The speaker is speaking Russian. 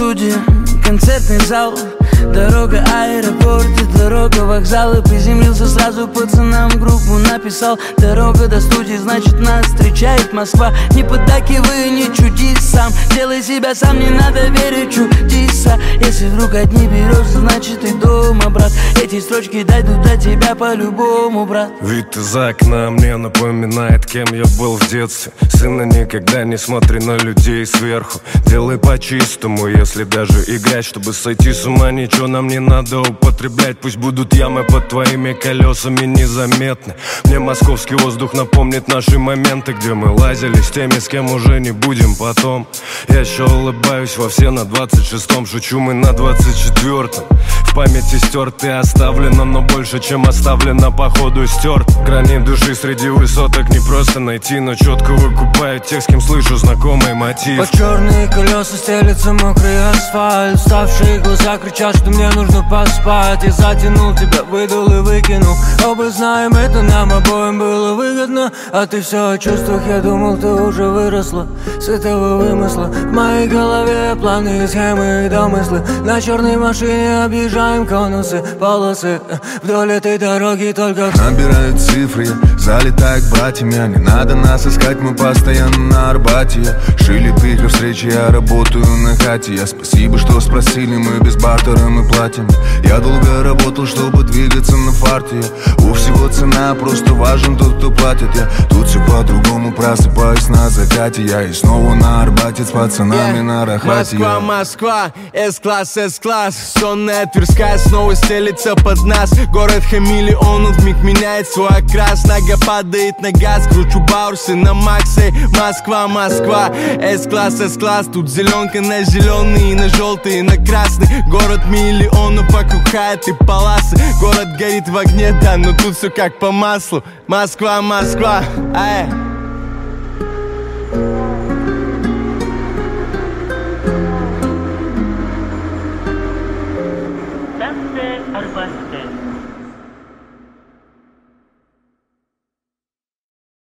студия, концертный зал, дорога аэропорт и дорога вокзал. И приземлился сразу пацанам группу написал. Дорога до студии, значит нас встречает Москва. Не поддакивай, не чудись сам, делай себя сам, не надо верить чудеса. Если вдруг одни берешь, значит ты дома, брат. Эти строчки дойдут до тебя по-любому, брат. Вид из окна мне напоминает, кем я был в детстве. Сына, никогда не смотри на людей сверху. Делай по-чистому, если даже играть. Чтобы сойти с ума, ничего нам не надо употреблять. Пусть будут ямы под твоими колесами незаметны. Мне московский воздух напомнит наши моменты, где мы лазили с теми, с кем уже не будем потом. Я еще улыбаюсь во все на 26-м. Шучу, мы на 24-м. В памяти стерт и оставлено, но больше, чем оставлено, походу стерт. Грани души среди высоток не просто найти, но четко выкупают тех, с кем слышу знакомый мотив. Под черные колеса стелется мокрый асфальт. Уставшие глаза кричат, что мне нужно поспать. Я затянул тебя, выдул и выкинул. Оба знаем, это нам обоим было выгодно. А ты все о чувствах, я думал, ты уже выросла с этого вымысла. В моей голове планы, схемы и домыслы. На черной машине объезжаем конусы, полосы. Вдоль этой дороги только набирают цифры, залетаю к братьям. Не надо нас искать, мы постоянно на Арбате. Шили пихли встречи, я работаю на хате. Я спасибо, что спросили, мы без бартера мы платим. Я долго работал, чтобы двигаться на фарте. У всего цена, просто важен тот, кто платит. Я тут все по-другому, просыпаюсь на закате. Я и снова на Арбате с пацанами на Рахате. Москва, Москва, С-класс, С-класс. Сонная Тверская снова стелится под нас. Город хамелеон, вмиг меняет свой окрас. Нога падает на газ, кручу баурсы на максе. Москва, Москва, С-класс, С-класс. Тут зеленка на зеленый, на желтый, на красный. Город миллионов вокруг хайт и паласы. Город горит в огне, да, но тут все как по маслу. Москва, Москва, ай.